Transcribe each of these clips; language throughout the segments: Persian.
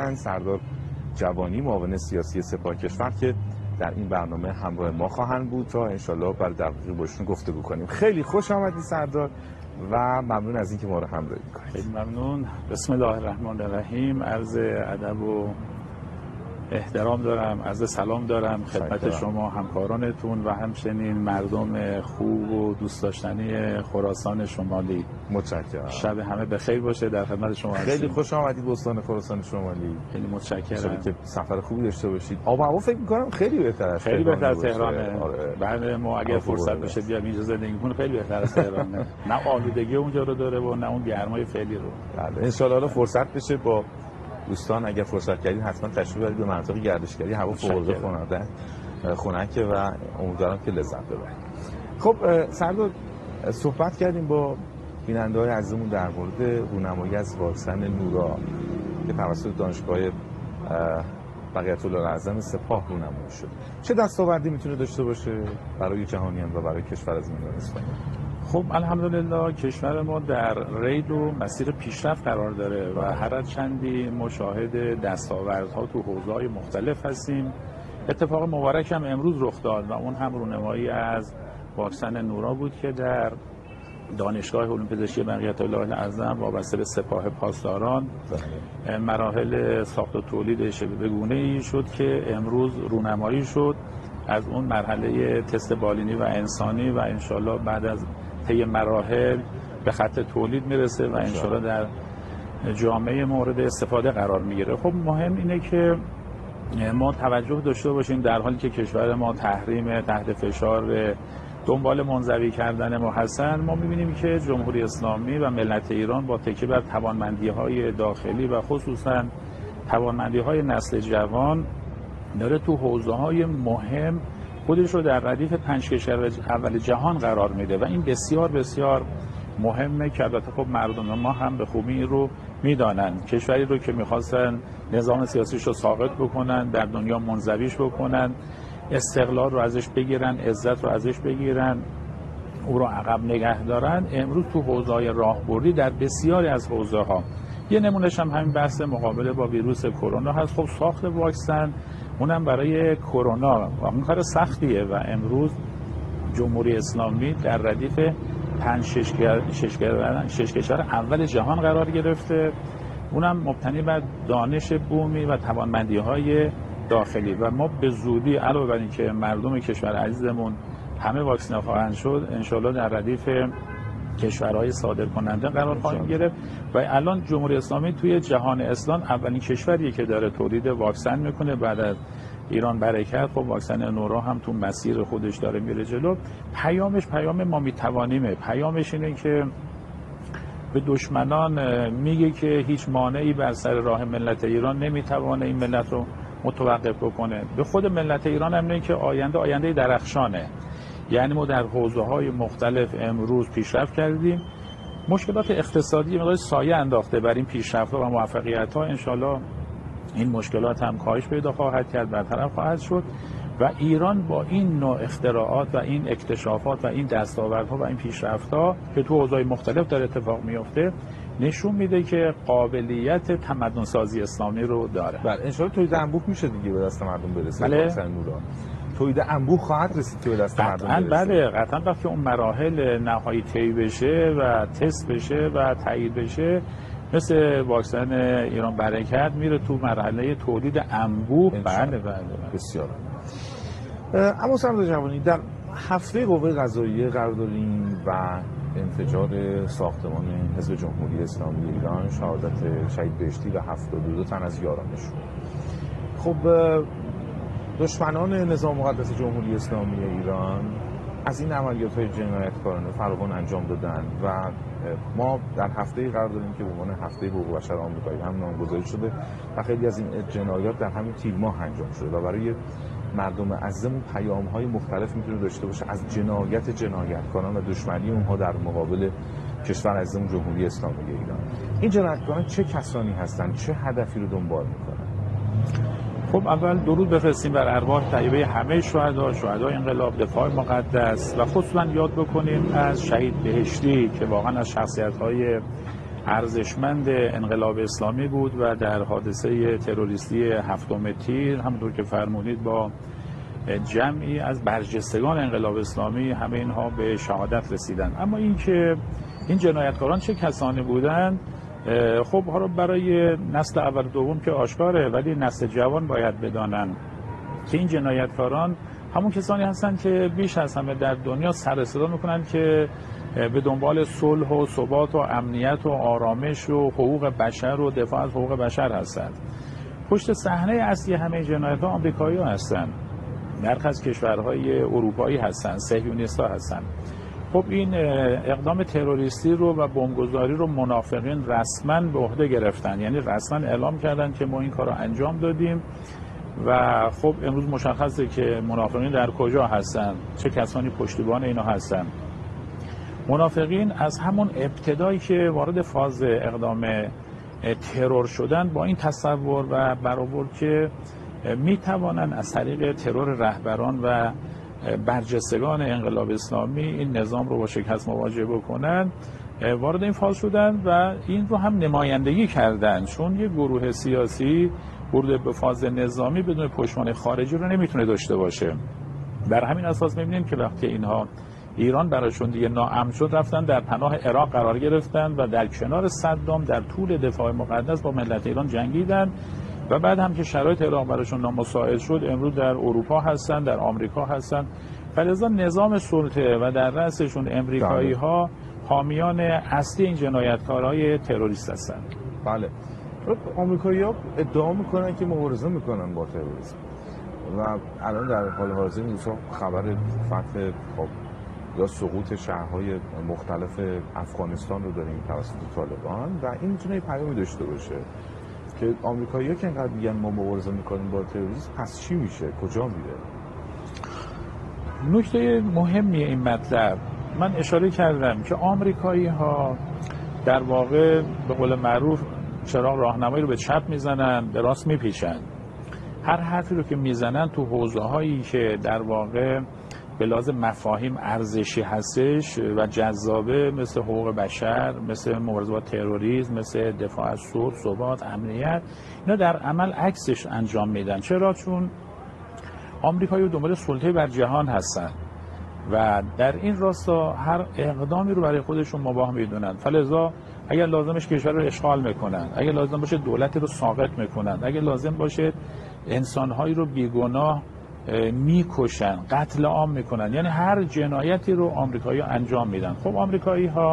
من سردار جوانی، معاون سیاسی سپاه کشور، که در این برنامه همراه ما خواهند بود تا انشالله برای دقیقی باشون گفتگو کنیم. خیلی خوش آمدی سردار و ممنون از اینکه ما رو همراهی می‌کنید. خیلی ممنون. بسم الله الرحمن الرحیم. عرض ادب و احترام دارم، عرض سلام دارم خدمت شما همکارانتون و همچنین مردم خوب و دوست داشتنی خراسان شمالی. متشکرم. شب همه بخیر باشه. در خدمت شما هستیم. خیلی خوش آمدید به استان خراسان شمالی. خیلی متشکرم. که سفر خوبی داشته باشید. آب و هوا فکر می‌کنم خیلی بهتر از خیلی بهتر از تهرانه. آره. بعد ما اگر فرصت بشه بیام اینجا زندگی کنیم خیلی بهتر از تهرانه. نه آلودگی اونجا رو داره و نه اون گرمای فعلی رو. بله ان شاء الله فرصت بشه با دوستان اگر فرصت کردید حتما تشریف برید به مناطق گردشگری. هوا فوق‌العاده خنکه و امیدوارم که لذت ببرید. خب سردار، صحبت کردیم با بیننده‌های عزیزمون در مورد رونمایی از واکسن نورا که توسط دانشگاه بقیت الله اعظم سپاه رونمایی شد. چه دستاوردی میتونه داشته باشه برای جهانیان و برای کشور از میان اسپانیا؟ خب الحمدلله کشور ما در ریل و مسیر پیشرفت قرار داره و هر از چندی مشاهد دستاوردها تو حوزه‌های مختلف هستیم. اتفاق مبارک هم امروز رخ داد و اون هم رونمایی از واکسن نورا بود که در دانشگاه علوم پزشکی بقیت الله الاعظم وابسته به سپاه پاسداران مراحل ساخت و تولید شبه گونه‌ای شد که امروز رونمایی شد از اون مرحله تست بالینی و انسانی و انشالله بعد از طی مراحل به خط تولید میرسه و انشالله در جامعه مورد استفاده قرار میگیره. خب مهم اینه که ما توجه داشته باشیم در حالی که کشور ما تحریم تحت فشار دنبال منزوی کردن ما هستن، ما می‌بینیم که جمهوری اسلامی و ملت ایران با تکیه بر توانمندی‌های داخلی و خصوصاً توانمندی‌های نسل جوان داره تو حوزه‌های مهم خودش رو در ردیف 5 کشور اول جهان قرار میده و این بسیار بسیار مهمه که البته خب مردم ما هم به خوبی این رو میدانن. کشوری رو که می‌خواستن نظام سیاسیش رو ساقط بکنن، در دنیا منزویش بکنن، استقلال رو ازش بگیرن، عزت رو ازش بگیرن، او رو عقب نگه دارن، امروز تو حوزه‌های راهبردی در بسیاری از حوزه‌ها، یه نمونهش هم همین بحث مقابله با ویروس کرونا هست. خب ساخت واکسن اونم برای کرونا واقعا کار سختیه و امروز جمهوری اسلامی در ردیف 5-6 کشور اول جهان قرار گرفته، اونم مبتنی بر دانش بومی و توانمندی‌های داخلی و ما به زودی علاوه بر اینکه مردم کشور عزیزمون همه واکسینه خواهند شد، انشالله در ردیف کشورهای صادرکننده قرار خواهیم گرفت و الان جمهوری اسلامی توی جهان اسلام اولین کشوریه که داره تولید واکسن میکنه. بعد از ایران برکت، خب واکسن نورا هم تو مسیر خودش داره میره جلو. پیامش پیام ما میتوانیمه، پیامش اینه که به دشمنان میگه که هیچ مانعی بر سر راه ملت ایران نمیتوانه این ملت رو متوقف بکنه. به خود ملت ایران هم میگه که آینده درخشانه. یعنی ما در حوزه‌های مختلف امروز پیشرفت کردیم. مشکلات اقتصادی مقدار سایه انداخته بر این پیشرفت‌ها و موفقیت‌ها. انشالله این مشکلات هم کاهش پیدا خواهد کرد، برطرف خواهد شد و ایران با این نوع اختراعات و این اکتشافات و این دستاوردها و این پیشرفت‌ها که تو حوزه‌های مختلف داره اتفاق میفته نشون میده که قابلیت تمدن سازی اسلامی رو داره. بله ان شاءالله تولید انبوه میشه دیگه به دست مردم برسه. بله. واکسن نورا تولید انبوه خواهد رسید که به دست مردم برسه. بله قطعا وقتی اون مراحل نهایی طی بشه و تست بشه و تایید بشه، مثل واکسن ایران برکت میره تو مرحله تولید انبوه. بله بسیار. اما سردار جوانی، در هفته قوه قضاییه قرار داریم و انفجار ساختمان حزب جمهوری اسلامی ایران، شهادت شهید بهشتی و 72 تن از یارانشون. خب دشمنان نظام مقدس جمهوری اسلامی ایران از این عملیات‌های جنایتکارانه فراوان انجام دادن و ما در هفته‌ای قرار داریم که به عنوان هفته حقوق بشر آمریکایی هم نامگذاری شده و خیلی از این جنایات در همین تیر ماه انجام شده و برای مردم عزیزمون پیام‌های مختلف میتونه داشته باشه از جنایتکاران و دشمنی اونها در مقابل کشور عزیزمون جمهوری اسلامی ایران. این جنایتکاران چه کسانی هستند؟ چه هدفی رو دنبال میکنن؟ خب اول درود بفرستیم بر ارواح طیبه همه شهدای انقلاب، دفاع مقدس و خصوصا یاد بکنیم از شهید بهشتی که واقعا از شخصیت‌های ارزشمند انقلاب اسلامی بود و در حادثه تروریستی 7 تیر همونطور که فرمودید با جمعی از برجستگان انقلاب اسلامی همه اینها به شهادت رسیدند. اما اینکه این جنایتکاران چه کسانی بودند خب حالا برای نسل اول دوم که آشکاره، ولی نسل جوان باید بدانند که این جنایتکاران همون کسانی هستند که بیش از همه در دنیا سر صدا میکنند که به دنبال صلح و ثبات و امنیت و آرامش و حقوق بشر و دفاع از حقوق بشر هستند. پشت صحنه اصلی همه جنایت‌ها آمریکایی‌ها هستند، برخی از کشورهای اروپایی هستند، صهیونیست‌ها هستند. خب این اقدام تروریستی رو و بمبگذاری رو منافقین رسما به عهده گرفتن، یعنی رسما اعلام کردن که ما این کار رو انجام دادیم و خب امروز مشخصه که منافقین در کجا هستن، چه کسانی پشتیبان اینا هستن. منافقین از همون ابتدایی که وارد فاز اقدام ترور شدن با این تصور و برآورد که می توانند از طریق ترور رهبران و برجستگان انقلاب اسلامی این نظام رو با شکست مواجه بکنن، وارد این فاز شدن و این رو هم نمایندگی کردن، چون یک گروه سیاسی ورود به فاز نظامی بدون پشتوانه خارجی رو نمیتونه داشته باشه. در همین اساس میبینیم که وقتی اینها ایران براشون دیگه ناامن شد، رفتن در پناه عراق قرار گرفتن و در کنار صدام در طول دفاع مقدس با ملت ایران جنگیدن و بعد هم که شرایط عراق براشون نامساعد شد امروز در اروپا هستن، در آمریکا هستن. فلذا نظام سلطه و در رأسشون امریکایی ها حامیان اصلی این جنایتکارهای تروریست هستند. بله. آمریکایی‌ها ادعا میکنن که مبارزه میکنن با تروریسم و الان در حال حاضر نیسا خبر فتح یا سقوط شهرهای مختلف افغانستان رو داریم توسط طالبان و این میتونه پیامی داشته باشه که آمریکایی‌ها که اینقدر میگن ما مبارزه میکنیم با تروریسم، پس چی میشه؟ کجا میره؟ نکته مهمی این مطلب، من اشاره کردم که آمریکایی‌ها در واقع به قول معروف چراغ راهنمایی رو به چپ میزنن، به راست میپیچن. هر حرفی رو که میزنن تو حوزه‌هایی که در واقع به لازم مفاهیم ارزشی هستش و جذابه، مثل حقوق بشر، مثل مبارزه با تروریسم، مثل دفاع از صلح، ثبات، امنیت، اینا در عمل عکسش انجام میدن. چرا؟ چون آمریکایی دنبال سلطه بر جهان هستن و در این راستا هر اقدامی رو برای خودشون مباح میدونن. فلذا اگر لازمش کشور رو اشغال میکنن، اگر لازم باشه دولت رو ساقط میکنن، اگر لازم باشه انسانهایی رو بیگناه میکشن، قتل عام میکنن، یعنی هر جنایتی رو آمریکایی‌ها انجام میدن. خب آمریکایی‌ها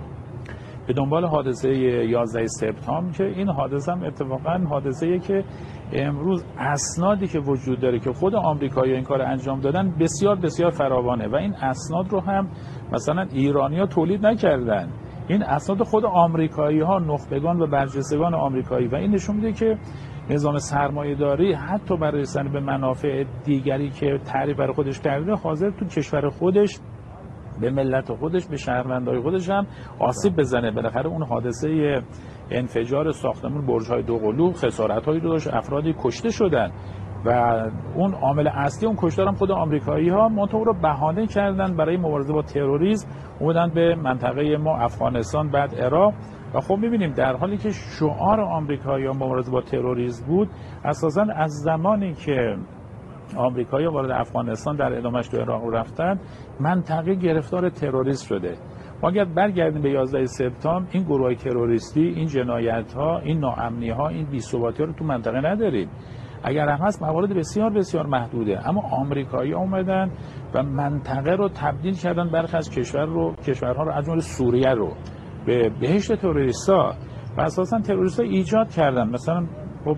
به دنبال حادثه 11 سپتامبر که این حادثه هم اتفاقا حادثه‌ای که امروز اسنادی که وجود داره که خود آمریکایی‌ها این کار انجام دادن بسیار بسیار فراوانه و این اسناد رو هم مثلا ایرانی‌ها تولید نکردن، این اسناد خود آمریکایی‌ها، نخبگان و برجستگان آمریکایی، و این نشون میده که نظام سرمایه‌داری حتی برای رسیدن به منافع دیگری که تعریف برای خودش کرده حاضر تو کشور خودش به ملت خودش، به شهروندای خودش هم آسیب بزنه. بالاخره اون حادثه انفجار ساختمان برج‌های دوقلو خسارت‌هایی داشت، افرادی کشته شدن و اون عامل اصلی اون کشتار هم خود آمریکایی‌ها منطقه رو بهانه کردن برای مبارزه با تروریسم، اومدن به منطقه ما افغانستان، بعد عراق. و خب می‌بینیم در حالی که شعار آمریکایی‌ها مبارزه با تروریسم بود، اساساً از زمانی که آمریکایی‌ها وارد افغانستان در ادامهش تو عراق رفتن، منطقه گرفتار تروریسم شده. ما اگر برگردیم به 11 سپتامبر، این گروه‌های تروریستی، این جنایت‌ها، این ناامنی‌ها، این بی‌ثباتی‌ها رو تو منطقه نداریم. اگر هم هست موارد بسیار بسیار محدوده، اما آمریکایی‌ها اومدن و منطقه رو تبدیل کردن، برخی از کشورها رو از جمله سوریه رو به بهشت تروریستا و اساساً تروریستا ایجاد کردن. مثلا خب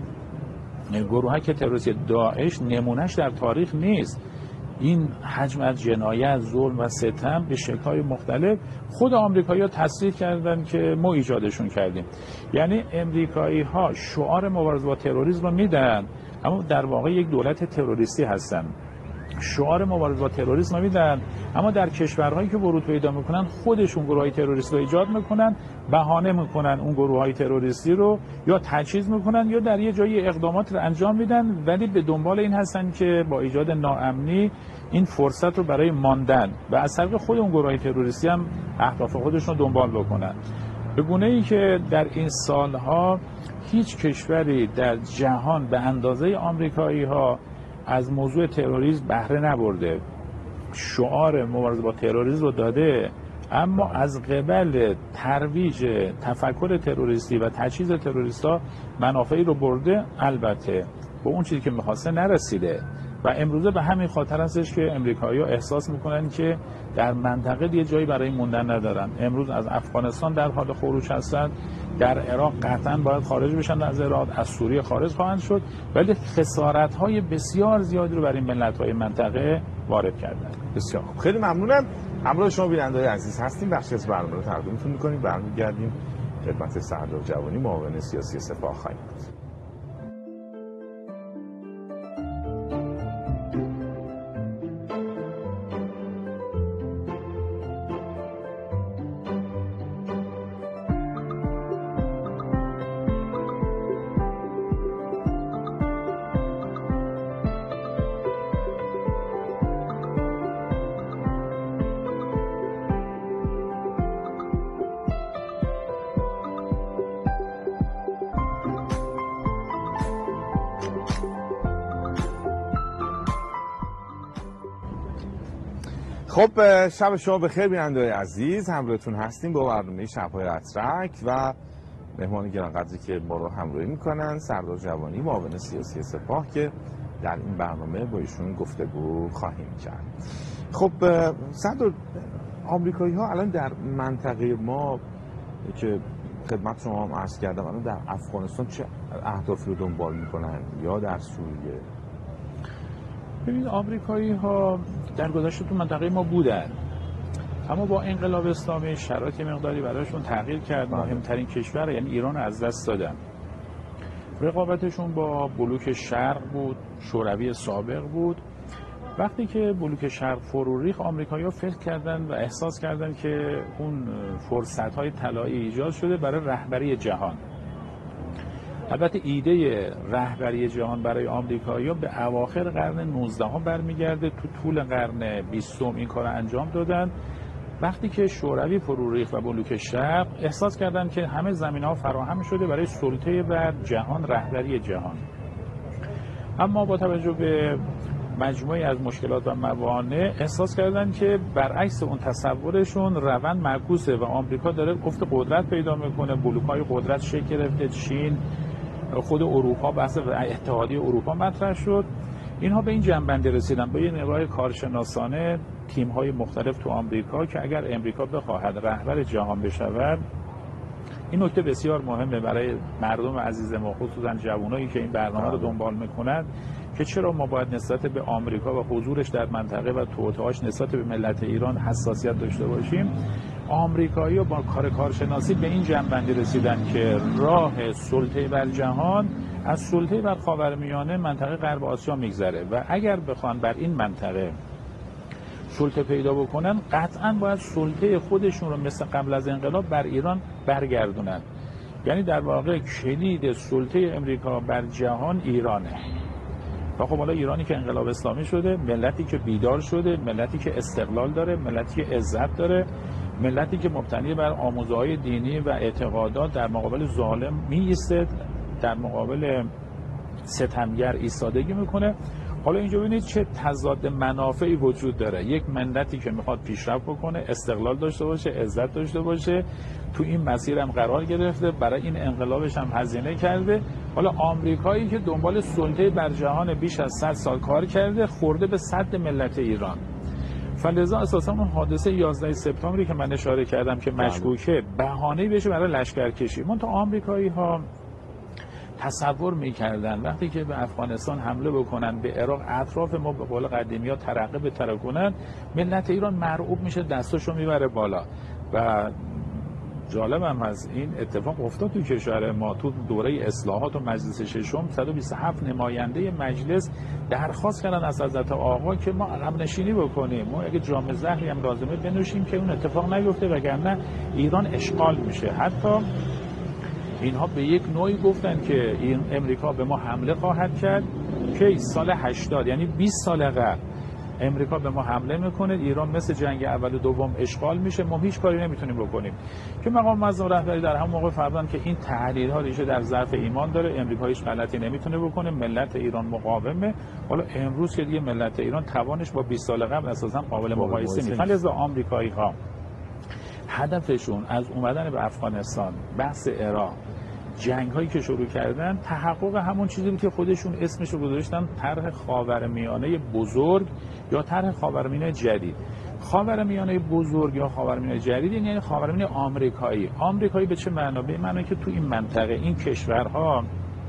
گروهی که تروریستی داعش نمونهش در تاریخ نیست. این حجم از جنایت، ظلم و ستم به شکل‌های مختلف خود آمریکایی‌ها تصدیق کردن که ما ایجادشون کردیم. یعنی امریکایی‌ها شعار مبارزه با تروریسم رو میدن، اما در واقع یک دولت تروریستی هستن. شعار مبارزه با تروریسم میدن، اما در کشورهایی که ورود پیدا میکنن خودشون گروه‌های تروریستی رو ایجاد میکنن، بهانه میکنن اون گروه‌های تروریستی رو یا تجهیز میکنن یا در یه جایی اقدامات رو انجام میدن، ولی به دنبال این هستن که با ایجاد ناامنی این فرصت رو برای ماندن و از طریق خود اون گروه‌های تروریستی هم اهداف خودشون رو دنبال بکنن. به گونه‌ای که در این سالها هیچ کشوری در جهان به اندازه آمریکایی‌ها از موضوع تروریسم بهره نبرده. شعار مبارزه با تروریسم رو داده، اما از قبل ترویج تفکر تروریستی و تجهیز تروریست‌ها منافعی رو برده، البته به اون چیزی که می‌خواسته نرسیده. و امروزه به همین خاطر هستش که امریکایی‌ها احساس میکنن که در منطقه دیگه جایی برای موندن ندارن. امروز از افغانستان در حال خروج هستند، در عراق قطعا باید خارج بشن از عراق، از سوریه خارج خواهند شد، ولی خسارت‌های بسیار زیادی رو برای ملت‌های منطقه وارد کردن. بسیار خوب، خیلی ممنونم. همراه شما بیننده‌های عزیز هستیم. بخشی از برنامه رو تقدیمتون می‌کنیم. برمیگردیم خدمت سردار جوانی، معاون سیاسی سپاه خواهیم بود. خب شب شما بخیر بیننده‌های عزیز، همراهتون هستیم با برنامه شب‌های اترک و مهمان گرانقدری که ما رو همراهی میکنن، سردار جوانی، معاون سیاسی سپاه، که در این برنامه با ایشون گفتگو خواهیم کرد. خب سردار، آمریکایی‌ها الان در منطقه ما که خدمت شما هم عرض کردم، الان در افغانستان چه اهدافی رو دنبال میکنن یا در سوریه؟ ببینید، آمریکایی‌ها در گذشته تو منطقه ما بودن، اما با انقلاب اسلامی شرایط مقداری برایشون تغییر کرد. مهمترین کشور یعنی ایران رو از دست دادن. رقابتشون با بلوک شرق بود، شوروی سابق بود. وقتی که بلوک شرق فرو ریخت، آمریکایی‌ها فکر کردن و احساس کردن که اون فرصت‌های طلایی ایجاد شده برای رهبری جهان. البته ایده رهبری جهان برای آمریکایی‌ها به اواخر قرن 19 برمیگرده. تو طول قرن 20 این کار انجام دادن. وقتی که شوروی فرو ریخت و بلوک شرق، احساس کردن که همه زمینه‌ها فراهم شده برای سلطه بر جهان، رهبری جهان. اما با توجه به مجموعی از مشکلات و موانع، احساس کردن که برعکس اون تصورشون روند معکوسه و آمریکا داره افت قدرت پیدا میکنه. بلوک‌های قدرت شکل گرفته، چین، خود اروپا، بحث اتحادیه اروپا مطرح شد. اینها به این جنبنده رسیدن با یه نگاه کارشناسانه، تیم‌های مختلف تو آمریکا، که اگر امریکا بخواهد رهبر جهان بشود، این نکته بسیار مهمه برای مردم عزیز ما، خصوصا جوانایی که این برنامه رو دنبال میکنن، که چرا ما باید نسبت به آمریکا و حضورش در منطقه و توطئه‌اش نسبت به ملت ایران حساسیت داشته باشیم. آمریکایی‌ها با کارشناسی به این جنبندی رسیدن که راه سلطه بر جهان از سلطه بر خاورمیانه، منطقه غرب آسیا میگذره و اگر بخوان بر این منطقه سلطه پیدا بکنن، قطعاً باید سلطه خودشون رو مثل قبل از انقلاب بر ایران برگردونن. یعنی در واقع کلید سلطه امریکا بر جهان ایرانه. و خب حالا ایرانی که انقلاب اسلامی شده، ملتی که بیدار شده، ملتی که استقلال داره، ملتی که عزت داره، ملتی که مبتنی بر آموزه‌های دینی و اعتقادات در مقابل ظالم می ایستد، در مقابل ستمگر ایستادگی میکنه. حالا اینجا ببینید چه تضاد منافعی وجود داره. یک ملتی که میخواد پیشرفت بکنه، استقلال داشته باشه، عزت داشته باشه، تو این مسیر هم قرار گرفته، برای این انقلابش هم هزینه کرده. حالا آمریکایی که دنبال سلطه بر جهان بیش از 100 سال کار کرده، خورده به سد ملت ایران. فلذا اساسا اون حادثه 11 سپتامبری که من اشاره کردم که مشکوکه، بهانه‌ای بشه برای لشکرکشی. منتها آمریکایی‌ها تصور میکردن وقتی که به افغانستان حمله بکنن، به عراق، اطراف ما به قول قدیمی ها ترقه بترکونن، ملت ایران مرعوب میشه، دستاشو میبره بالا. و جالب هم از این اتفاق افتاد تو کشور ما. تو دوره اصلاحات و مجلس ششم 127 نماینده مجلس درخواست کردن از حضرت آقا که ما عقب نشینی بکنیم، ما اگه جام زهری هم لازمه بنوشیم که اون اتفاق نیفته، وگرنه ایران اشغال میشه. حتی اینها به یک نوعی گفتن که این امریکا به ما حمله خواهد کرد که سال 80، یعنی 20 سال قبل. امریکا به ما حمله میکنه، ایران مثل جنگ اول و دوم اشغال میشه، ما هیچ کاری نمیتونیم بکنیم. که مقام معظم رهبری در همون موقع فرمودن که این تحلیل‌ها ریشه در ضعف ایمان داره، امریکا هیچ غلطی نمیتونه بکنه، ملت ایران مقاومه. حالا امروز که دیگه ملت ایران توانش با 20 سال قبل اساسا قابل مقایسه نیست. لذا آمریکایی‌ها هدفشون از اومدن به افغانستان، بحث عراق، جنگ هایی که شروع کردن، تحقق همون چیزی بود که خودشون اسمش رو گذاشتن طرح خاورمیانه بزرگ یا طرح خاورمیانه جدید. خاورمیانه بزرگ یا خاورمیانه جدید یعنی خاورمیانه آمریکایی. آمریکایی به چه معنا؟ به معنی که تو این منطقه این کشورها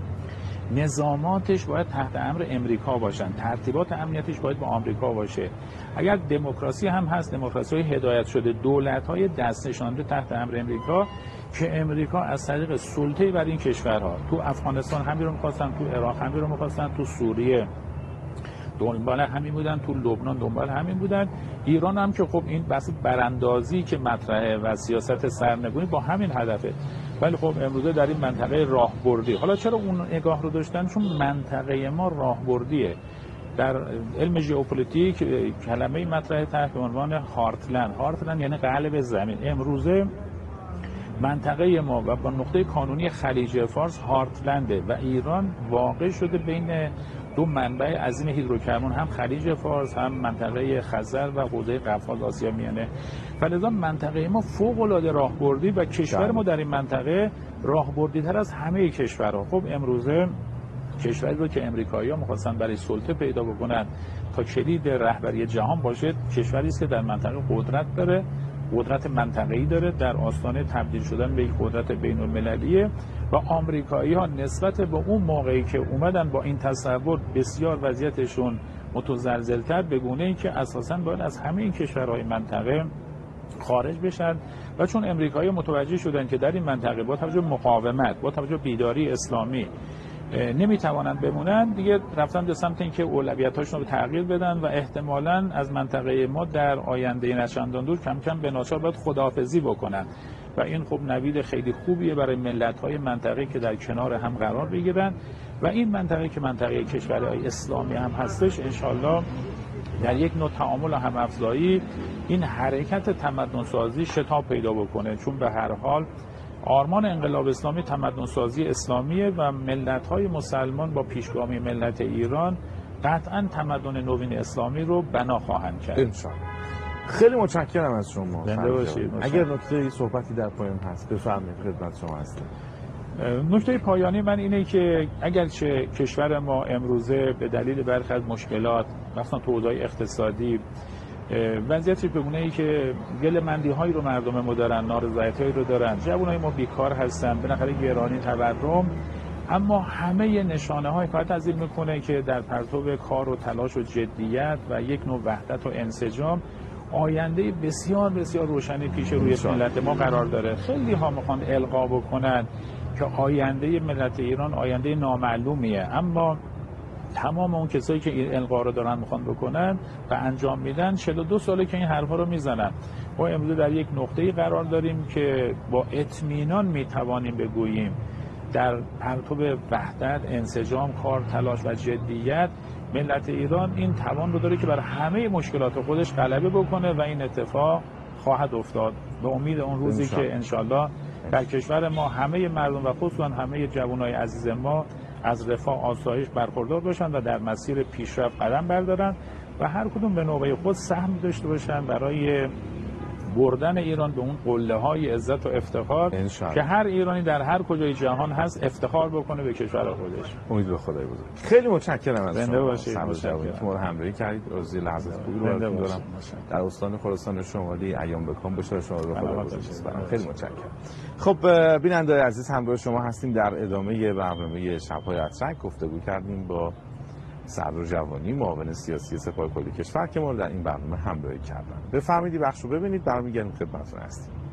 نظاماتش باید تحت امر امریکا باشن، ترتیبات امنیتش باید با آمریکا باشه. اگر دموکراسی هم هست، دموکراسی هدایت شده، دولت‌های دست نشانده تحت امر امریکا، که امریکا از طریق سلطه بر این کشورها، تو افغانستان همین رو می‌خواستن، تو عراق همین رو می‌خواستن، تو سوریه دنبال همین بودن، تو لبنان دنبال همین بودن، ایران هم که خب این بحث براندازی که مطرحه و سیاست سرنگونی با همین هدفه. ولی خب امروزه در این منطقه راهبردی. حالا چرا اون نگاه رو داشتن؟ چون منطقه ما راهبردیه. در علم ژئوپلیتیک کلمه مطرح تحت عنوان هارتلند. هارتلند یعنی قلب زمین. امروزه منطقه ما و با نقطه کانونی خلیج فارس هارتلنده و ایران واقع شده بین دو منبع عظیم هیدروکربن، هم خلیج فارس هم منطقه خزر و حوزه قفقاز آسیا میانه. فلذا منطقه ما فوق العاده راهبردی و کشور ما در این منطقه راهبردی تر از همه کشورها. خب امروزه کشوری رو که امریکایی‌ها می‌خواستن برای سلطه پیدا بکنن تا کلید رهبری جهان باشه، کشوری است که در منطقه قدرت داره، قدرت منطقه‌ای داره، در آستانه تبدیل شدن به یک قدرت بین‌المللیه. و آمریکایی‌ها نسبت به اون موقعی که اومدن با این تصور بسیار وضعیتشون متزلزل‌تر، به گونه‌ای که اساساً باید از همه این کشورهای منطقه خارج بشن. و چون امریکایی‌ها متوجه شدن که در این منطقه با توجه مقاومت، با توجه بیداری اسلامی نمیتوانند بمونن، دیگه رفتن به سمت اینکه اولویت‌هاشون رو تغییر بدن و احتمالاً از منطقه ما در آینده نچندان دور کم کم به ناچار باید خداحافظی بکنن. و این خب نوید خیلی خوبیه برای ملت‌های منطقه که در کنار هم قرار بگیرن. و این منطقه که منطقه کشورهای اسلامی هم هستش، انشالله در یک نوع تعامل و هم‌افزایی این حرکت تمدن‌سازی شتاب پیدا بکنه. چون به هر حال آرمان انقلاب اسلامی تمدن‌سازی اسلامیه و ملت‌های مسلمان با پیشگامی ملت ایران قطعاً تمدن نوین اسلامی رو بنا خواهند کرد. انشالله. خیلی متشکرم از شما. زنده باشید. اگر نکته صحبتی در پایان هست بفرمایید، خدمت شما هستم. نکته پایانی من اینه که اگرچه کشور ما امروزه به دلیل برخی از مشکلات، مثلا تو حوزه اقتصادی، وضعیتی به گونه‌ای که گله‌مندی‌هایی رو مردم ما دارن، نارضایتی‌هایی رو دارن، جوانای ما بیکار هستن، بالاخره گرانی، تورم، اما همه نشانه‌های کافی تزیل میکنه که در پرتو کار و تلاش و جدیت و یک نوع وحدت و انسجام آینده بسیار بسیار روشنی پیش روی ملت ما قرار داره. خیلی ها میخوان القا بکنن که آینده ملت ایران آینده نامعلومیه، اما تمام اون کسایی که این القا رو دارن میخوان بکنن و انجام میدن 42 ساله که این حرفا رو میزنن. ما امروز در یک نقطه‌ای قرار داریم که با اطمینان میتوانیم بگوییم در پرتو وحدت، انسجام، کار، تلاش و جدیت ملت ایران این توان رو داره که بر همه مشکلات خودش غلبه بکنه و این اتفاق خواهد افتاد به امید اون روزی که انشالله در کشور ما همه مردم و خصوصا همه جوانای عزیز ما از رفاه آسایش برخوردار باشن و در مسیر پیشرفت قدم بردارن و هر کدوم به نوبه خود سهم داشته باشن برای بردن ایران به اون قله‌های عزت و افتخار که هر ایرانی در هر کجای جهان هست افتخار بکنه به کشور خودش. امید به خدای بزرگ. خیلی متشکرم از زنده باشید. که ما رو همراهی کردید. روزی لحظات خوبی رو براتون دارم. در استان خراسان شمالی ایام بکام بشه شما رو خدا بزرگ. خیلی متشکرم. خب بیننده‌های عزیز، همراه شما هستیم در ادامه برنامه شب‌های اترک. گفتگو کردیم با سردار جوانی، معاون سیاسی سپاه کل کشور که ما رو در این برنامه همراهی کردن. بفرمایید بخش رو ببینید، برمیگردیم خدمتتون هستیم.